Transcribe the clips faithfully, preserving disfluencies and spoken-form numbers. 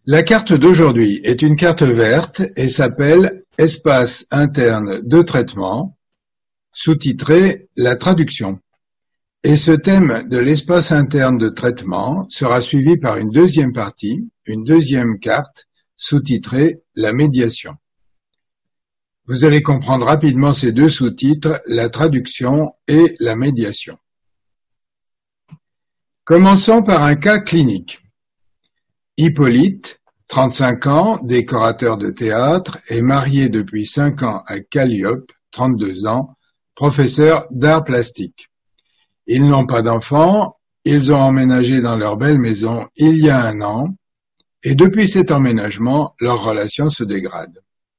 La carte d'aujourd'hui est une carte verte et s'appelle « Espace interne de traitement », sous-titré « La traduction ». Et ce thème de l'espace interne de traitement sera suivi par une deuxième partie, une deuxième carte, sous-titrée « La médiation ». Vous allez comprendre rapidement ces deux sous-titres, la traduction et la médiation. Commençons par un cas clinique. Hippolyte, trente-cinq ans, décorateur de théâtre, est marié depuis cinq ans à Calliope, trente-deux ans, professeur d'art plastique. Ils n'ont pas d'enfants, ils ont emménagé dans leur belle maison il y a un an, et depuis cet emménagement, leur relation se dégrade.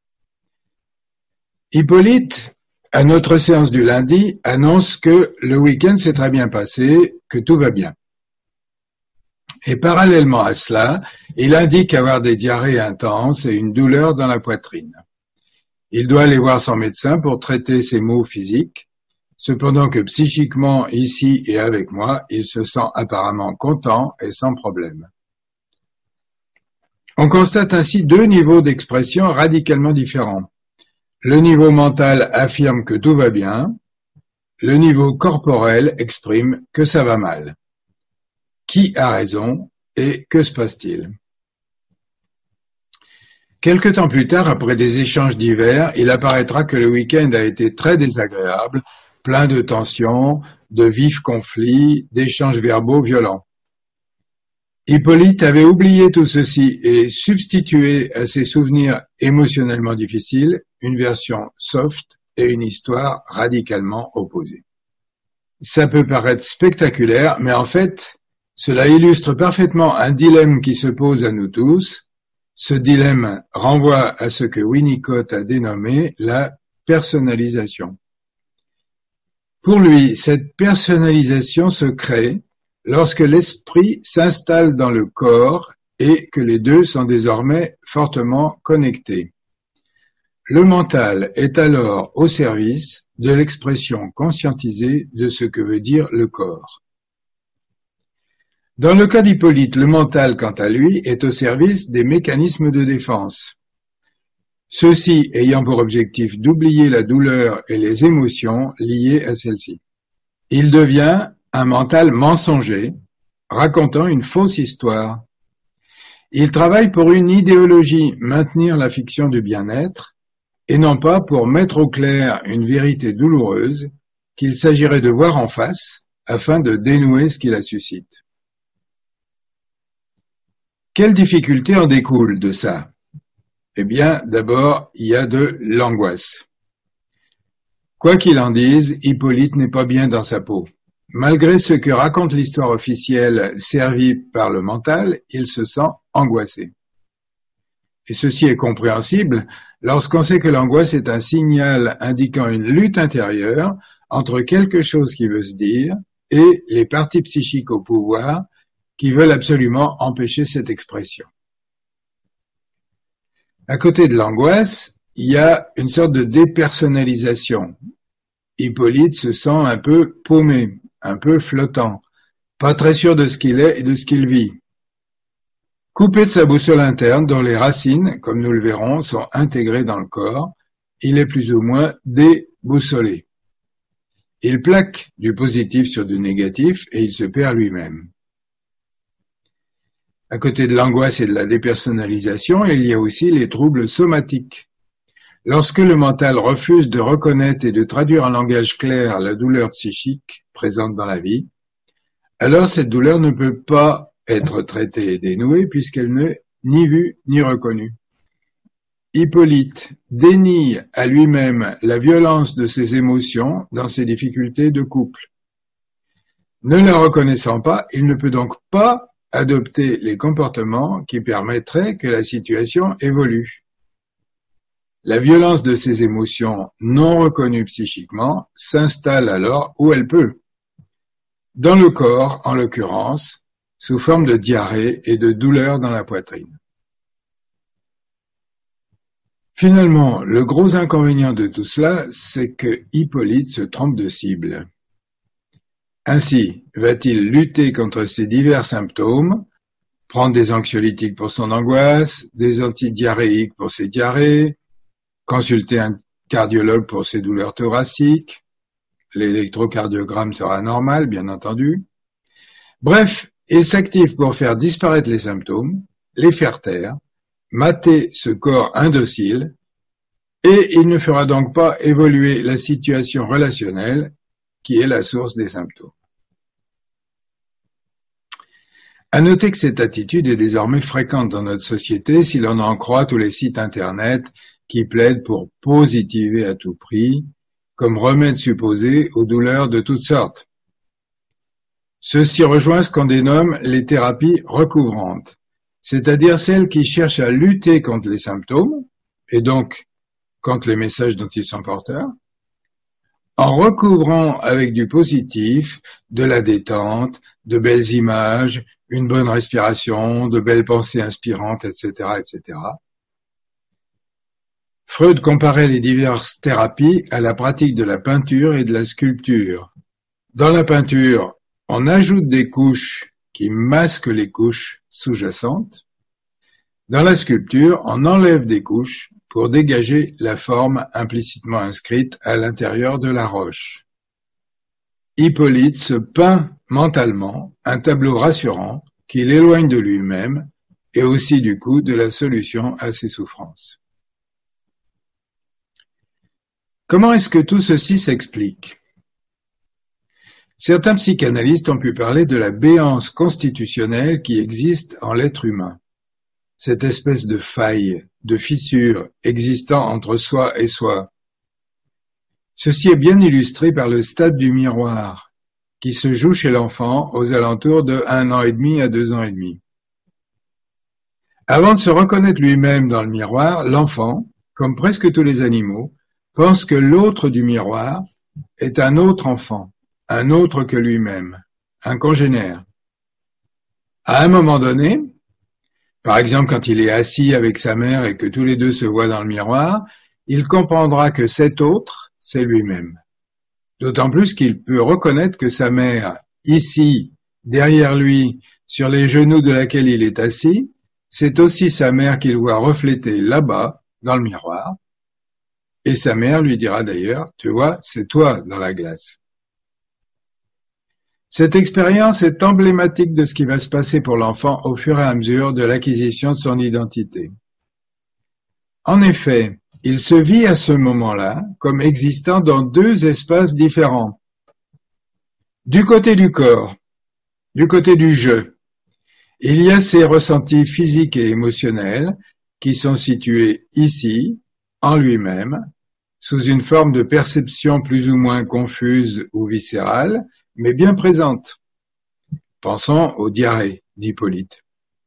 Hippolyte, à notre séance du lundi, annonce que le week-end s'est très bien passé, que tout va bien. Et parallèlement à cela, il indique avoir des diarrhées intenses et une douleur dans la poitrine. Il doit aller voir son médecin pour traiter ses maux physiques, cependant que psychiquement, ici et avec moi, il se sent apparemment content et sans problème. On constate ainsi deux niveaux d'expression radicalement différents. Le niveau mental affirme que tout va bien, le niveau corporel exprime que ça va mal. Qui a raison et que se passe-t-il? Quelque temps plus tard, après des échanges divers, il apparaîtra que le week-end a été très désagréable, plein de tensions, de vifs conflits, d'échanges verbaux violents. Hippolyte avait oublié tout ceci et substitué à ses souvenirs émotionnellement difficiles une version soft et une histoire radicalement opposée. Ça peut paraître spectaculaire, mais en fait, cela illustre parfaitement un dilemme qui se pose à nous tous. Ce dilemme renvoie à ce que Winnicott a dénommé la personnalisation. Pour lui, cette personnalisation se crée lorsque l'esprit s'installe dans le corps et que les deux sont désormais fortement connectés. Le mental est alors au service de l'expression conscientisée de ce que veut dire le corps. Dans le cas d'Hippolyte, le mental, quant à lui, est au service des mécanismes de défense. Ceux-ci ayant pour objectif d'oublier la douleur et les émotions liées à celle-ci. Il devient un mental mensonger, racontant une fausse histoire. Il travaille pour une idéologie, maintenir la fiction du bien-être, et non pas pour mettre au clair une vérité douloureuse qu'il s'agirait de voir en face afin de dénouer ce qui la suscite. Quelles difficultés en découlent de ça? Eh bien, d'abord, il y a de l'angoisse. Quoi qu'il en dise, Hippolyte n'est pas bien dans sa peau. Malgré ce que raconte l'histoire officielle servie par le mental, il se sent angoissé. Et ceci est compréhensible lorsqu'on sait que l'angoisse est un signal indiquant une lutte intérieure entre quelque chose qui veut se dire et les parties psychiques au pouvoir qui veulent absolument empêcher cette expression. À côté de l'angoisse, il y a une sorte de dépersonnalisation. Hippolyte se sent un peu paumé, un peu flottant, pas très sûr de ce qu'il est et de ce qu'il vit. Coupé de sa boussole interne, dont les racines, comme nous le verrons, sont intégrées dans le corps, il est plus ou moins déboussolé. Il plaque du positif sur du négatif et il se perd lui-même. À côté de l'angoisse et de la dépersonnalisation, il y a aussi les troubles somatiques. Lorsque le mental refuse de reconnaître et de traduire en langage clair la douleur psychique présente dans la vie, alors cette douleur ne peut pas être traitée et dénouée puisqu'elle n'est ni vue ni reconnue. Hippolyte dénie à lui-même la violence de ses émotions dans ses difficultés de couple. Ne la reconnaissant pas, il ne peut donc pas adopter les comportements qui permettraient que la situation évolue. La violence de ces émotions non reconnues psychiquement s'installe alors où elle peut. Dans le corps, en l'occurrence, sous forme de diarrhée et de douleur dans la poitrine. Finalement, le gros inconvénient de tout cela, c'est que Hippolyte se trompe de cible. Ainsi, va-t-il lutter contre ces divers symptômes, prendre des anxiolytiques pour son angoisse, des antidiarrhéiques pour ses diarrhées, consulter un cardiologue pour ses douleurs thoraciques, l'électrocardiogramme sera normal, bien entendu. Bref, il s'active pour faire disparaître les symptômes, les faire taire, mater ce corps indocile, et il ne fera donc pas évoluer la situation relationnelle qui est la source des symptômes. À noter que cette attitude est désormais fréquente dans notre société si l'on en croit tous les sites internet qui plaident pour positiver à tout prix, comme remède supposé aux douleurs de toutes sortes. Ceci rejoint ce qu'on dénomme les thérapies recouvrantes, c'est-à-dire celles qui cherchent à lutter contre les symptômes, et donc contre les messages dont ils sont porteurs, en recouvrant avec du positif, de la détente, de belles images, une bonne respiration, de belles pensées inspirantes, et cetera, et cetera. Freud comparait les diverses thérapies à la pratique de la peinture et de la sculpture. Dans la peinture, on ajoute des couches qui masquent les couches sous-jacentes. Dans la sculpture, on enlève des couches pour dégager la forme implicitement inscrite à l'intérieur de la roche. Hippolyte se peint mentalement un tableau rassurant qui l'éloigne de lui-même et aussi du coup de la solution à ses souffrances. Comment est-ce que tout ceci s'explique? Certains psychanalystes ont pu parler de la béance constitutionnelle qui existe en l'être humain. Cette espèce de faille, de fissure existant entre soi et soi. Ceci est bien illustré par le stade du miroir, qui se joue chez l'enfant aux alentours de un an et demi à deux ans et demi. Avant de se reconnaître lui-même dans le miroir, l'enfant, comme presque tous les animaux, pense que l'autre du miroir est un autre enfant, un autre que lui-même, un congénère. À un moment donné, par exemple quand il est assis avec sa mère et que tous les deux se voient dans le miroir, il comprendra que cet autre, c'est lui-même. D'autant plus qu'il peut reconnaître que sa mère, ici, derrière lui, sur les genoux de laquelle il est assis, c'est aussi sa mère qu'il voit reflétée là-bas, dans le miroir. Et sa mère lui dira d'ailleurs, tu vois, c'est toi dans la glace. Cette expérience est emblématique de ce qui va se passer pour l'enfant au fur et à mesure de l'acquisition de son identité. En effet, il se vit à ce moment-là comme existant dans deux espaces différents. Du côté du corps, du côté du je, il y a ses ressentis physiques et émotionnels qui sont situés ici, en lui-même, sous une forme de perception plus ou moins confuse ou viscérale, mais bien présente. Pensons aux diarrhées d'Hippolyte.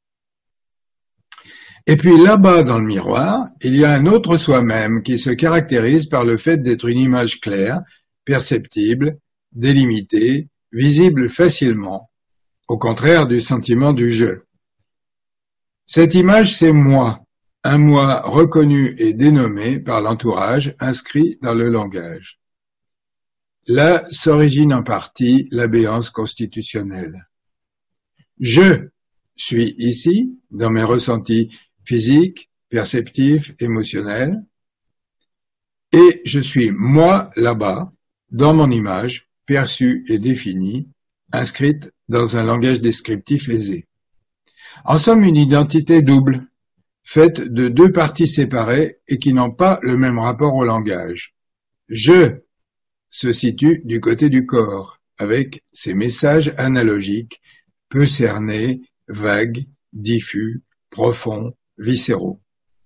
Et puis là-bas dans le miroir, il y a un autre soi-même qui se caractérise par le fait d'être une image claire, perceptible, délimitée, visible facilement, au contraire du sentiment du je. Cette image, c'est moi, un moi reconnu et dénommé par l'entourage, inscrit dans le langage. Là s'origine en partie la béance constitutionnelle. Je suis ici, dans mes ressentis physiques, perceptifs, émotionnels, et je suis moi là-bas, dans mon image, perçue et définie, inscrite dans un langage descriptif aisé. En somme, une identité double, faite de deux parties séparées et qui n'ont pas le même rapport au langage. Je se situe du côté du corps, avec ses messages analogiques, peu cernés, vagues, diffus, profonds, viscéraux.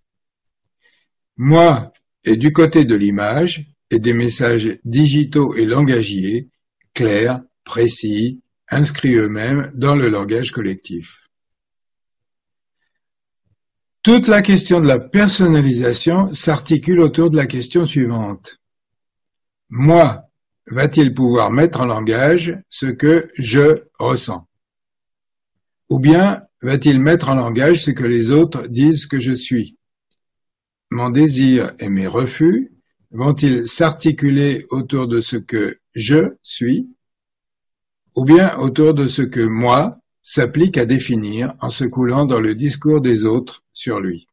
Moi est du côté de l'image et des messages digitaux et langagiers, clairs, précis, inscrits eux-mêmes dans le langage collectif. Toute la question de la personnalisation s'articule autour de la question suivante. Moi, va-t-il pouvoir mettre en langage ce que je ressens? Ou bien va-t-il mettre en langage ce que les autres disent que je suis? Mon désir et mes refus vont-ils s'articuler autour de ce que je suis? Ou bien autour de ce que moi, s'applique à définir en se coulant dans le discours des autres sur lui.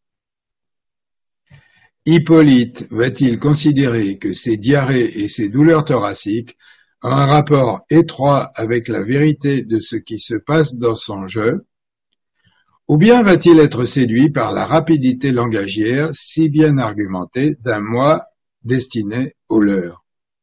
Hippolyte va-t-il considérer que ses diarrhées et ses douleurs thoraciques ont un rapport étroit avec la vérité de ce qui se passe dans son jeu, ou bien va-t-il être séduit par la rapidité langagière si bien argumentée d'un moi destiné au leur?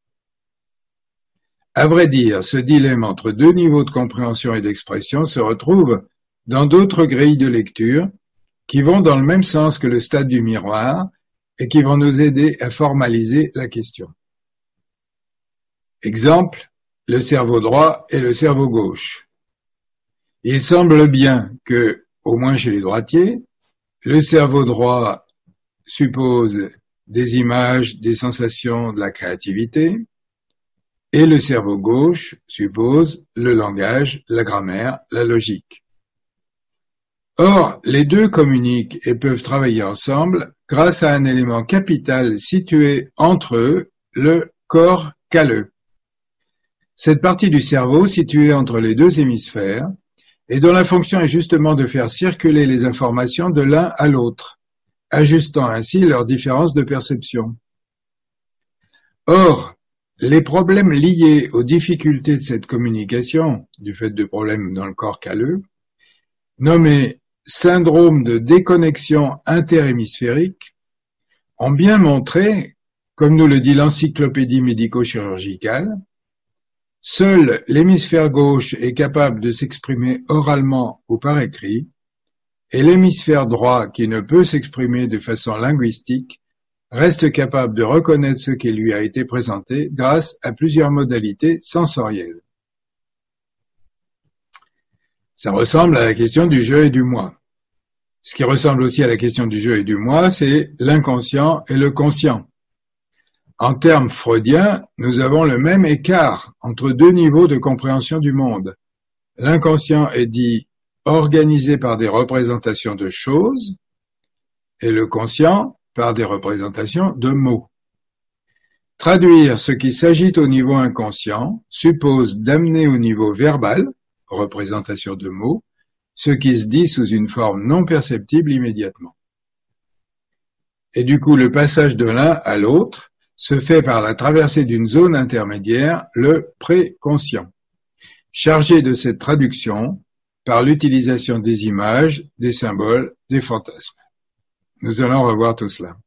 À vrai dire, ce dilemme entre deux niveaux de compréhension et d'expression se retrouve dans d'autres grilles de lecture qui vont dans le même sens que le stade du miroir et qui vont nous aider à formaliser la question. Exemple, le cerveau droit et le cerveau gauche. Il semble bien que, au moins chez les droitiers, le cerveau droit suppose des images, des sensations, de la créativité, et le cerveau gauche suppose le langage, la grammaire, la logique. Or, les deux communiquent et peuvent travailler ensemble grâce à un élément capital situé entre eux, le corps calleux. Cette partie du cerveau située entre les deux hémisphères et dont la fonction est justement de faire circuler les informations de l'un à l'autre, ajustant ainsi leurs différences de perception. Or, les problèmes liés aux difficultés de cette communication, du fait de problèmes dans le corps calleux, nommés syndrome de déconnexion interhémisphérique, ont bien montré, comme nous le dit l'encyclopédie médico-chirurgicale, seul l'hémisphère gauche est capable de s'exprimer oralement ou par écrit, et l'hémisphère droit, qui ne peut s'exprimer de façon linguistique, reste capable de reconnaître ce qui lui a été présenté grâce à plusieurs modalités sensorielles. Ça ressemble à la question du je et du moi. Ce qui ressemble aussi à la question du je et du moi, c'est l'inconscient et le conscient. En termes freudiens, nous avons le même écart entre deux niveaux de compréhension du monde. L'inconscient est dit organisé par des représentations de choses et le conscient par des représentations de mots. Traduire ce qui s'agite au niveau inconscient suppose d'amener au niveau verbal, représentation de mots, ce qui se dit sous une forme non perceptible immédiatement. Et du coup, le passage de l'un à l'autre se fait par la traversée d'une zone intermédiaire, le préconscient, chargé de cette traduction par l'utilisation des images, des symboles, des fantasmes. Nous allons revoir tout cela.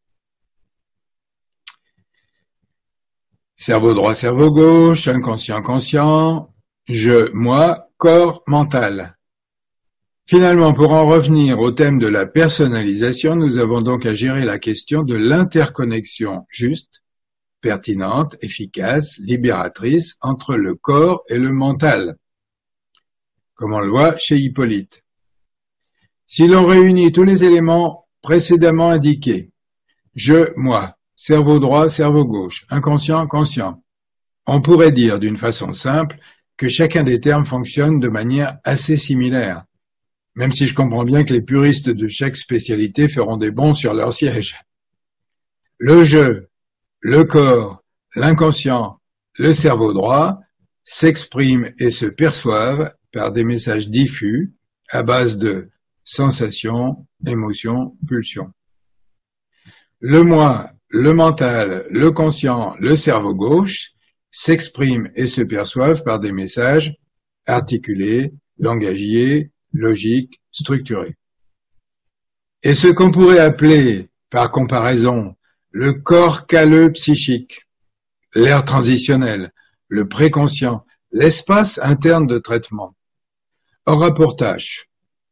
Cerveau droit, cerveau gauche, inconscient, conscient, je, moi, corps, mental. Finalement, pour en revenir au thème de la personnalisation, nous avons donc à gérer la question de l'interconnexion juste, pertinente, efficace, libératrice entre le corps et le mental, comme on le voit chez Hippolyte. Si l'on réunit tous les éléments précédemment indiqués, je, moi, cerveau droit, cerveau gauche, inconscient, conscient, on pourrait dire d'une façon simple que chacun des termes fonctionne de manière assez similaire, même si je comprends bien que les puristes de chaque spécialité feront des bonds sur leur siège. Le je, le corps, l'inconscient, le cerveau droit s'expriment et se perçoivent par des messages diffus à base de sensations, émotions, pulsions. Le moi, le mental, le conscient, le cerveau gauche s'expriment et se perçoivent par des messages articulés, langagiers, logiques, structurés. Et ce qu'on pourrait appeler, par comparaison, le corps calleux psychique, l'air transitionnel, le préconscient, l'espace interne de traitement, aura pour tâche,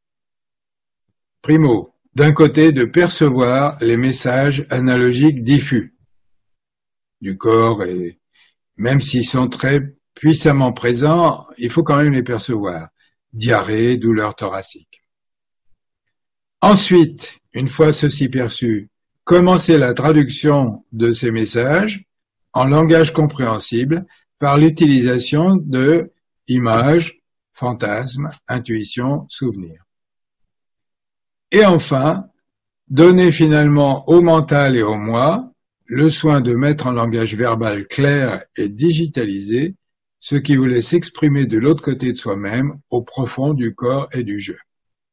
primo, d'un côté de percevoir les messages analogiques diffus du corps, et même s'ils sont très puissamment présents, il faut quand même les percevoir. Diarrhée, douleur thoracique. Ensuite, une fois ceci perçu, commencer la traduction de ces messages en langage compréhensible par l'utilisation de images, fantasmes, intuitions, souvenirs. Et enfin, donner finalement au mental et au moi le soin de mettre en langage verbal clair et digitalisé ce qui voulait s'exprimer de l'autre côté de soi-même, au profond du corps et du jeu.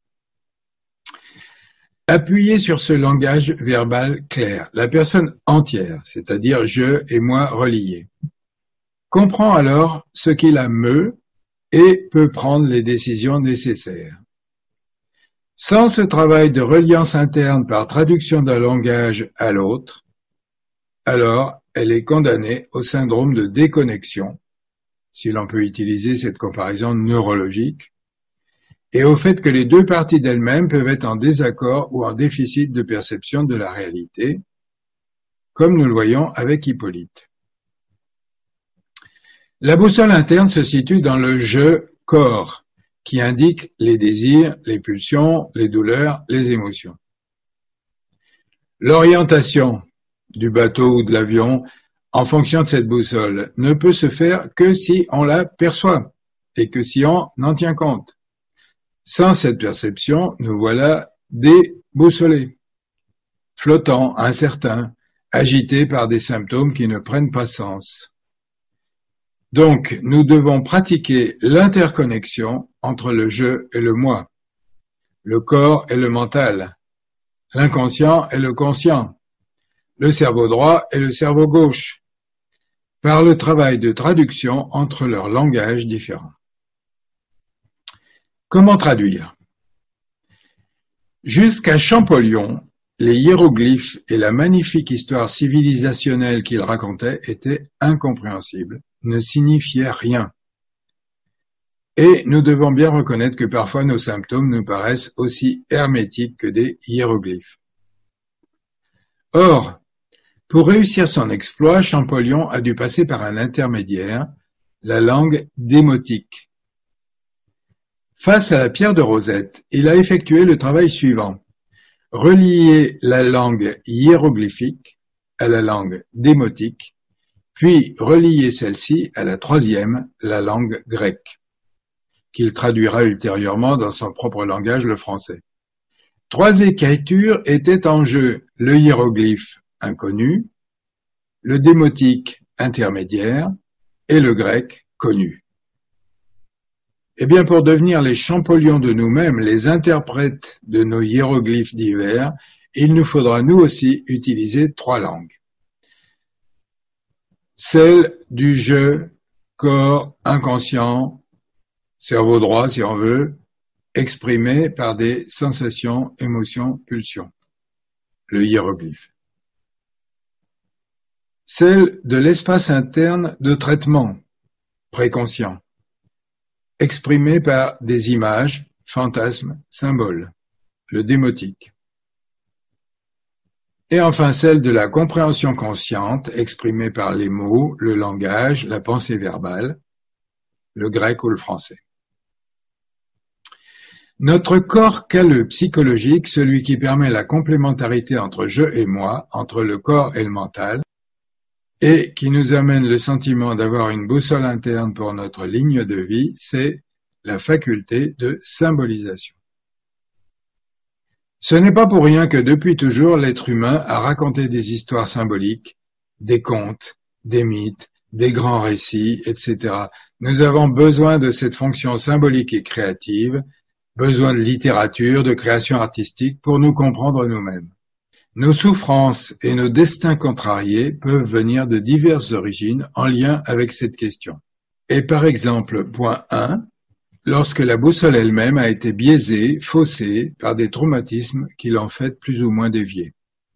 Appuyé sur ce langage verbal clair, la personne entière, c'est-à-dire je et moi reliés, comprend alors ce qui la meut et peut prendre les décisions nécessaires. Sans ce travail de reliance interne par traduction d'un langage à l'autre, alors elle est condamnée au syndrome de déconnexion, si l'on peut utiliser cette comparaison neurologique, et au fait que les deux parties d'elles-mêmes peuvent être en désaccord ou en déficit de perception de la réalité, comme nous le voyons avec Hippolyte. La boussole interne se situe dans le « je-corps », qui indique les désirs, les pulsions, les douleurs, les émotions. L'orientation du bateau ou de l'avion en fonction de cette boussole ne peut se faire que si on la perçoit et que si on en tient compte. Sans cette perception, nous voilà déboussolés, flottants, incertains, agités par des symptômes qui ne prennent pas sens. Donc, nous devons pratiquer l'interconnexion entre le je et le moi, le corps et le mental, l'inconscient et le conscient, le cerveau droit et le cerveau gauche, par le travail de traduction entre leurs langages différents. Comment traduire? Jusqu'à Champollion, les hiéroglyphes et la magnifique histoire civilisationnelle qu'ils racontaient étaient incompréhensibles, ne signifiaient rien. Et nous devons bien reconnaître que parfois nos symptômes nous paraissent aussi hermétiques que des hiéroglyphes. Or, pour réussir son exploit, Champollion a dû passer par un intermédiaire, la langue démotique. Face à la pierre de Rosette, il a effectué le travail suivant. Relier la langue hiéroglyphique à la langue démotique, puis relier celle-ci à la troisième, la langue grecque, qu'il traduira ultérieurement dans son propre langage, le français. Trois écritures étaient en jeu, le hiéroglyphe inconnu, le démotique intermédiaire et le grec connu. Eh bien, pour devenir les Champollions de nous-mêmes, les interprètes de nos hiéroglyphes divers, il nous faudra nous aussi utiliser trois langues. Celle du je, corps, inconscient, cerveau droit si on veut, exprimée par des sensations, émotions, pulsions, le hiéroglyphe. Celle de l'espace interne de traitement, préconscient, exprimé par des images, fantasmes, symboles, le démotique. Et enfin celle de la compréhension consciente, exprimée par les mots, le langage, la pensée verbale, le grec ou le français. Notre corps calleux psychologique, celui qui permet la complémentarité entre je et moi, entre le corps et le mental, et qui nous amène le sentiment d'avoir une boussole interne pour notre ligne de vie, c'est la faculté de symbolisation. Ce n'est pas pour rien que depuis toujours l'être humain a raconté des histoires symboliques, des contes, des mythes, des grands récits, et cetera. Nous avons besoin de cette fonction symbolique et créative, besoin de littérature, de création artistique pour nous comprendre nous-mêmes. Nos souffrances et nos destins contrariés peuvent venir de diverses origines en lien avec cette question. Et par exemple, point un, lorsque la boussole elle-même a été biaisée, faussée par des traumatismes qui l'ont fait plus ou moins dévier.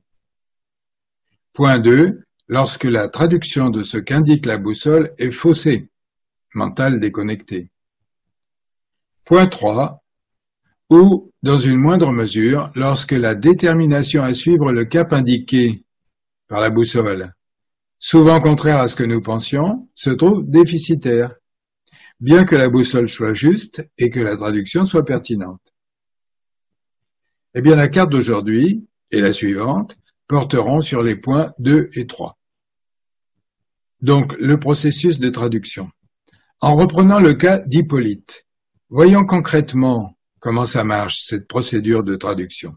Point deux, lorsque la traduction de ce qu'indique la boussole est faussée, mentale déconnectée. Point trois, ou, dans une moindre mesure, lorsque la détermination à suivre le cap indiqué par la boussole, souvent contraire à ce que nous pensions, se trouve déficitaire, bien que la boussole soit juste et que la traduction soit pertinente. Eh bien, la carte d'aujourd'hui et la suivante porteront sur les points deux et trois. Donc, le processus de traduction. En reprenant le cas d'Hippolyte, voyons concrètement comment ça marche, cette procédure de traduction.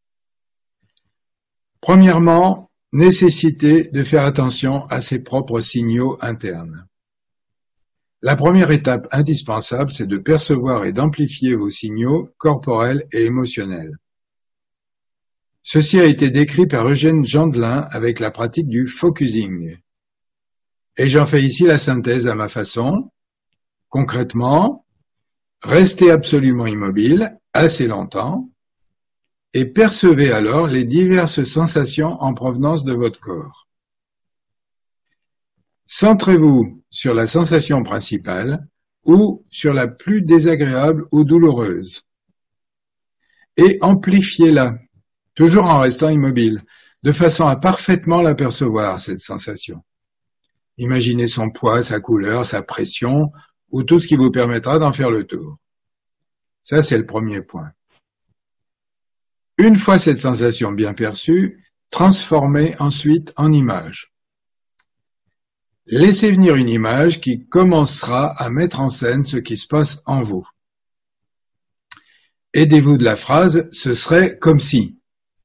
Premièrement, nécessité de faire attention à ses propres signaux internes. La première étape indispensable, c'est de percevoir et d'amplifier vos signaux corporels et émotionnels. Ceci a été décrit par Eugène Gendelin avec la pratique du focusing. Et j'en fais ici la synthèse à ma façon. Concrètement, restez absolument immobile assez longtemps et percevez alors les diverses sensations en provenance de votre corps. Centrez-vous sur la sensation principale ou sur la plus désagréable ou douloureuse et amplifiez-la, toujours en restant immobile, de façon à parfaitement la percevoir, cette sensation. Imaginez son poids, sa couleur, sa pression ou tout ce qui vous permettra d'en faire le tour. Ça, c'est le premier point. Une fois cette sensation bien perçue, transformez ensuite en image. Laissez venir une image qui commencera à mettre en scène ce qui se passe en vous. Aidez-vous de la phrase « ce serait comme si ».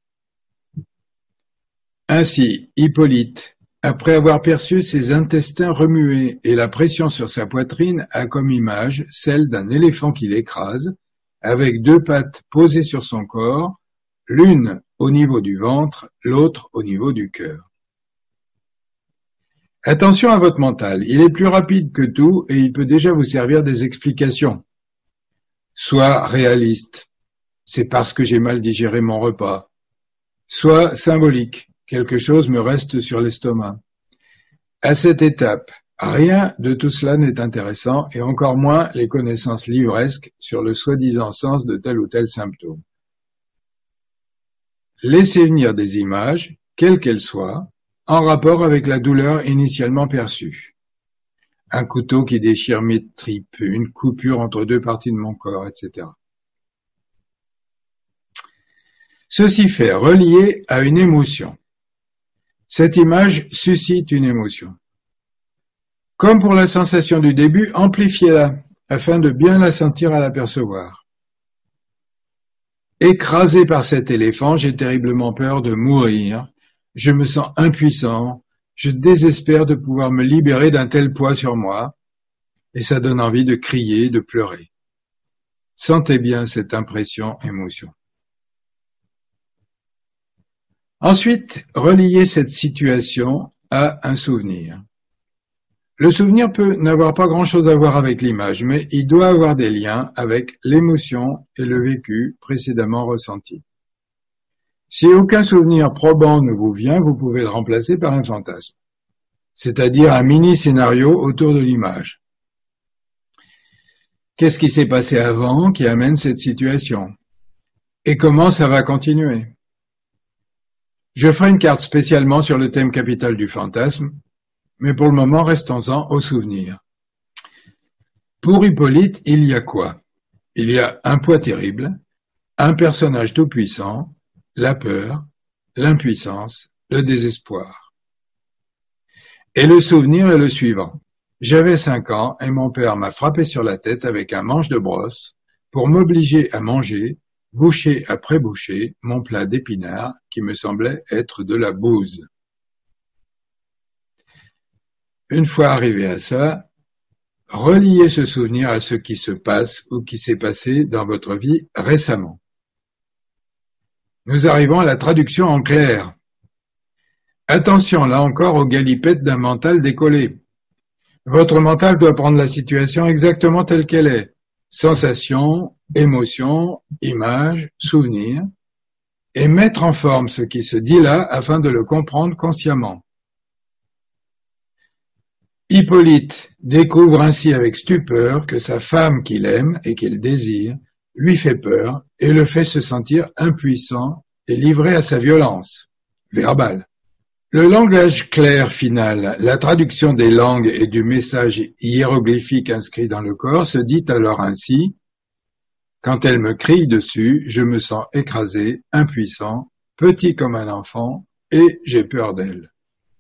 Ainsi, Hippolyte, après avoir perçu ses intestins remuer et la pression sur sa poitrine, a comme image celle d'un éléphant qui l'écrase, avec deux pattes posées sur son corps, l'une au niveau du ventre, l'autre au niveau du cœur. Attention à votre mental, il est plus rapide que tout et il peut déjà vous servir des explications. Soit réaliste, c'est parce que j'ai mal digéré mon repas. Soit symbolique, quelque chose me reste sur l'estomac. À cette étape, rien de tout cela n'est intéressant et encore moins les connaissances livresques sur le soi-disant sens de tel ou tel symptôme. Laissez venir des images, quelles qu'elles soient, en rapport avec la douleur initialement perçue. Un couteau qui déchire mes tripes, une coupure entre deux parties de mon corps, et cetera. Ceci fait relier à une émotion. Cette image suscite une émotion. Comme pour la sensation du début, amplifiez-la afin de bien la sentir à la percevoir. Écrasé par cet éléphant, j'ai terriblement peur de mourir. Je me sens impuissant, je désespère de pouvoir me libérer d'un tel poids sur moi, et ça donne envie de crier, de pleurer. Sentez bien cette impression, émotion. Ensuite, reliez cette situation à un souvenir. Le souvenir peut n'avoir pas grand-chose à voir avec l'image, mais il doit avoir des liens avec l'émotion et le vécu précédemment ressenti. Si aucun souvenir probant ne vous vient, vous pouvez le remplacer par un fantasme, c'est-à-dire un mini-scénario autour de l'image. Qu'est-ce qui s'est passé avant qui amène cette situation? Et comment ça va continuer? Je ferai une carte spécialement sur le thème capital du fantasme, mais pour le moment, restons-en au souvenir. Pour Hippolyte, il y a quoi? Il y a un poids terrible, un personnage tout-puissant, la peur, l'impuissance, le désespoir. Et le souvenir est le suivant. J'avais cinq ans et mon père m'a frappé sur la tête avec un manche de brosse pour m'obliger à manger, bouchée après bouchée, mon plat d'épinards qui me semblait être de la bouse. Une fois arrivé à ça, reliez ce souvenir à ce qui se passe ou qui s'est passé dans votre vie récemment. Nous arrivons à la traduction en clair. Attention là encore aux galipettes d'un mental décollé. Votre mental doit prendre la situation exactement telle qu'elle est. Sensations, émotions, images, souvenirs, et mettre en forme ce qui se dit là afin de le comprendre consciemment. Hippolyte découvre ainsi avec stupeur que sa femme qu'il aime et qu'il désire lui fait peur et le fait se sentir impuissant et livré à sa violence verbale. Le langage clair final, la traduction des langues et du message hiéroglyphique inscrit dans le corps se dit alors ainsi: quand elle me crie dessus, je me sens écrasé, impuissant, petit comme un enfant, et j'ai peur d'elle.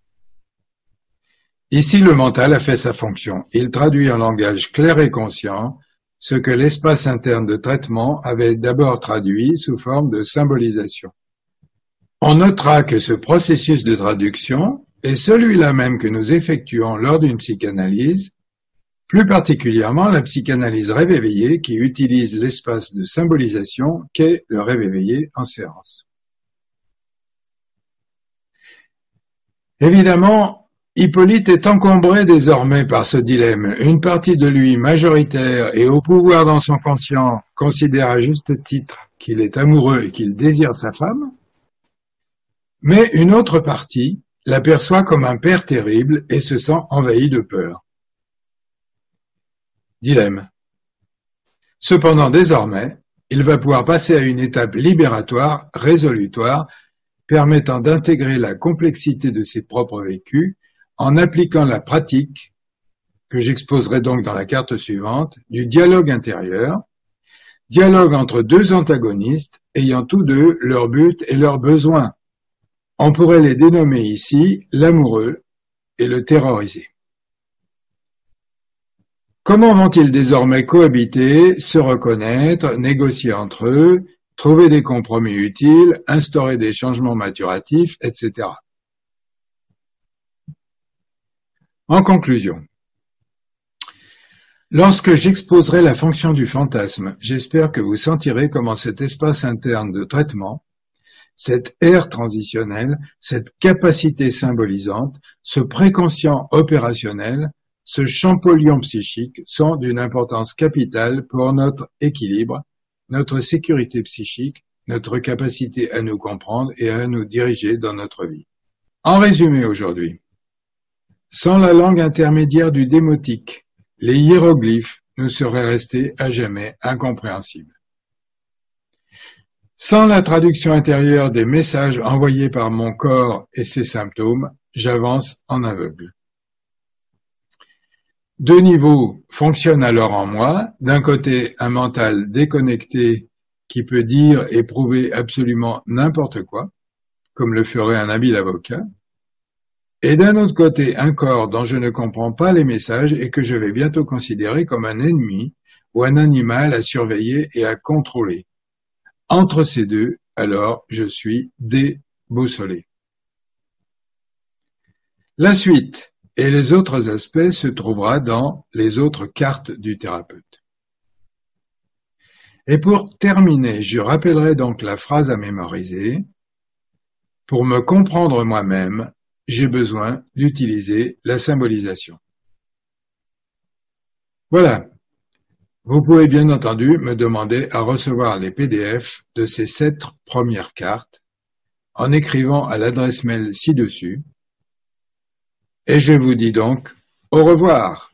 Ici, le mental a fait sa fonction. Il traduit en langage clair et conscient ce que l'espace interne de traitement avait d'abord traduit sous forme de symbolisation. On notera que ce processus de traduction est celui-là même que nous effectuons lors d'une psychanalyse plus particulièrement la psychanalyse rêve éveillé qui utilise l'espace de symbolisation qu'est le rêve éveillé en séance. Évidemment, Hippolyte est encombré désormais par ce dilemme. Une partie de lui majoritaire et au pouvoir dans son conscient considère à juste titre qu'il est amoureux et qu'il désire sa femme, mais une autre partie l'aperçoit comme un père terrible et se sent envahi de peur. Dilemme. Cependant, désormais, il va pouvoir passer à une étape libératoire, résolutoire, permettant d'intégrer la complexité de ses propres vécus en appliquant la pratique, que j'exposerai donc dans la carte suivante, du dialogue intérieur, dialogue entre deux antagonistes ayant tous deux leur but et leurs besoins. On pourrait les dénommer ici l'amoureux et le terrorisé. Comment vont-ils désormais cohabiter, se reconnaître, négocier entre eux, trouver des compromis utiles, instaurer des changements maturatifs, et cetera. En conclusion, lorsque j'exposerai la fonction du fantasme, j'espère que vous sentirez comment cet espace interne de traitement, cette ère transitionnelle, cette capacité symbolisante, ce préconscient opérationnel, ce champollion psychique sont d'une importance capitale pour notre équilibre, notre sécurité psychique, notre capacité à nous comprendre et à nous diriger dans notre vie. En résumé aujourd'hui, sans la langue intermédiaire du démotique, les hiéroglyphes nous seraient restés à jamais incompréhensibles. Sans la traduction intérieure des messages envoyés par mon corps et ses symptômes, j'avance en aveugle. Deux niveaux fonctionnent alors en moi. D'un côté, un mental déconnecté qui peut dire et prouver absolument n'importe quoi, comme le ferait un habile avocat. Et d'un autre côté, un corps dont je ne comprends pas les messages et que je vais bientôt considérer comme un ennemi ou un animal à surveiller et à contrôler. Entre ces deux, alors, je suis déboussolé. La suite et les autres aspects se trouvera dans les autres cartes du thérapeute. Et pour terminer, je rappellerai donc la phrase à mémoriser. Pour me comprendre moi-même, j'ai besoin d'utiliser la symbolisation. Voilà. Vous pouvez bien entendu me demander à recevoir les P D F de ces sept premières cartes en écrivant à l'adresse mail ci-dessus. Et je vous dis donc au revoir.